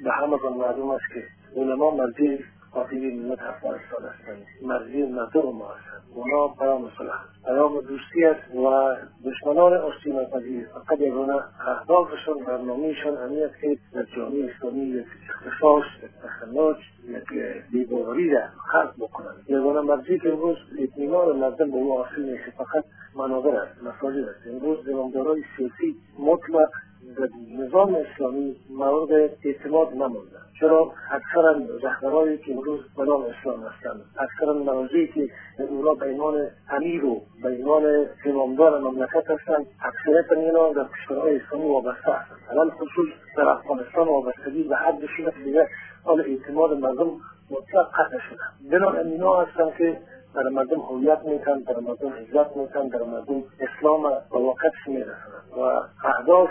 به همه معلوم است که علما مرجع قاطبی ملت افغانستان هستند، مرجع مردم ما هستند. اونا پیام صلح، پیام دوستی است و دشمنان آشتی ناپذیر فقط یگانه اهدافشون، برنامه‌شون همین است که در جامعه اسلامی یک اختشاش، یک تشنج، یک بی‌باوری را خلق بکنند. یگانه مرجعی که امروز اطمینان مردم به او حاصل میشه فقط منابر است، مساجد است. امروز زمامدارای سیاسی مطلق در نظام اسلامی مورد اعتماد نمونده. چرا اکثرا رهبرانی که امروز به نام اسلام هستند، اکثرا مراجعی که اونا به عنوان امیر و به عنوان زمامدار مملکت هستند، اکثریت اینا در کشورهای اسلامی وابسته هستند. الان خصوص در افغانستان وابستگی به حد شده که دیگر حال اعتماد مردم مطلق قطع شده. بنابراین اینا هستند که در مردم هویت میتن، در مردم عزت میتن، در مردم اسلام و واقعش میرسند و اهداف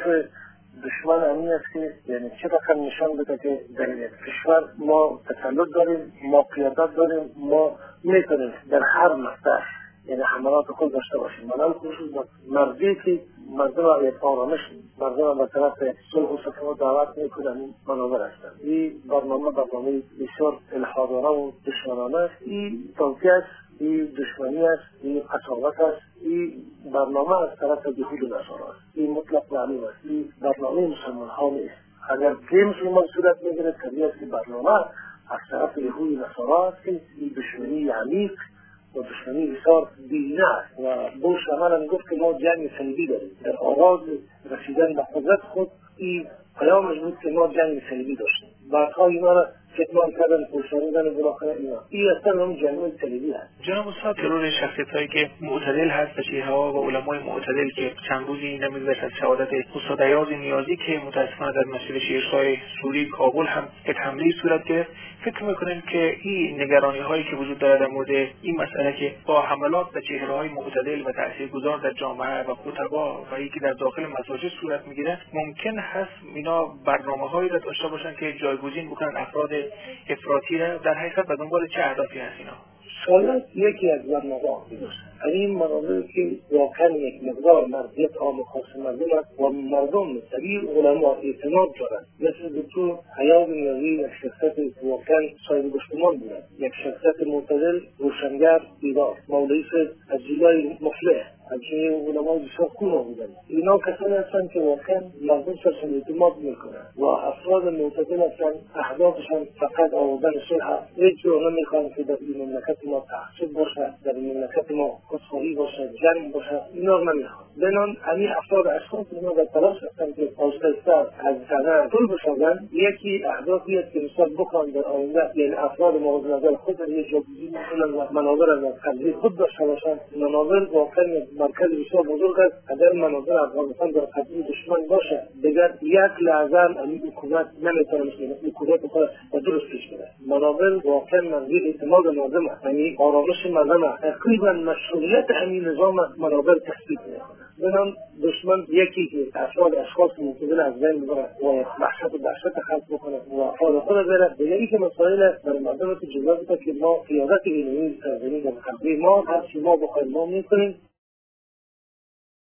دشمن همین است که یعنی چه رقم نشان بده که در کشور ما تسلط داریم، ما قیادت داریم، ما میتونیم در هر مقطع یعنی حملات خود داشته باشیم. من خصوص مرزی که مردم را یک آرامش، مردم را به طرف صلح و سکونت دعوت میکنن، این مناظر هستند. این برنامه بسیار الحادانه و دشمنانه است. این توطئه است، این دشمنی است، این قساوت است. این برنامه از طرف یهود و نصارا است. این مطلق معلوم است. این برنامه مسلمان ها نیست. اگر که مسلمان صورت میگیرد طبیعی است که برنامه از طرف یهود و نصارا است که این دشمنی عمیق و دشمنی بسیار بی‌نه است و بوش عملا گفت که ما جنگ صلیبی داریم. در آغاز رسیدن به قدرت خود این پیامش بود که ما جنگ صلیبی داشتیم. بعدها اینا را فتمان کردن، پوشاندن و بالاخره اینا. این اصلا هم جنگ صلیبی است. جناب استاد، ترور شخصیت‌هایی که معتدل هست و چهره‌ها و علمای معتدل که چند روزی نمی‌گذشت از شهادت استاد ایاز نیازی که متأسفانه در مسجد شیرشاه سوری کابل هم یک حمله صورت گرفت، فکر می‌کنید که این نگرانی‌هایی که وجود دارد در مورد این مسئله که با حملات به چهره‌های معتدل و تاثیرگذار در جامعه و خطبا و اینکه در داخل مساجد صورت می‌گیره، ممکن هست اینا برنامه‌هایی را داشته باشند که جایگزین بکنن افراد افراطی را؟ در حقیقت به دنبال چه اهدافی هست اینا؟ شاید یکی از برنامه‌ها باشه. این مناظری که واقعا یک مقدار مرضیت عام خاص مردم است و مردم طبیعی علما اعتماد دارند. مثل دکتر ایاز نیازی یک شخصیت واقعا صاحب گفتمان بود، یک شخصیت معتدل، روشنگر، بیدار. مولوی از جلای مفلح، از جلای علمای بسیار خوب بودند. اینا کسانی هستند که واقعا مردم سرشون اعتماد میکنند و افراد معتدل هستند. اهدافشان فقط آوردن صلح. هیچ جا نمیخوان که در این مملکت ما تعصب باشه، در این مملکت ما خودخواهی باشه، جنگ باشه. اینا رو نمیخوان. بنان همین افراد اشخاص اینا در تلاش هستند که آهسته از سنه طول بشوند. یکی اهدافی است که مثال بکنن در آینده، یعنی افراد مورد نظر خود را یک جایگزین کنند و منابر را از قبضه خود داشته باشند. منابر واقعا مرکز بسیار بزرگ است. اگر منابر افغانستان در قبضه دشمن باشه، دیگر یک لحظه این حکومت نمیتونه مثل حکومت خود و درست پیش بره. منابر واقعا منظور اعتماد مردم است، یعنی آرامش مردم است. تقریبا مشروعیت همین نظام منابر تثبیت میکنه. بنام دشمن یکی که افراد اشخاص معتدل از بین ببره و وحشت و دهشت خلق بکنه و افراد خود بره. دیگری که مسائل در مردم تو جلوه بده که ما قیادت علمی سرزمین در قبضه ما هر چی ما بخوایم ما میکنیم.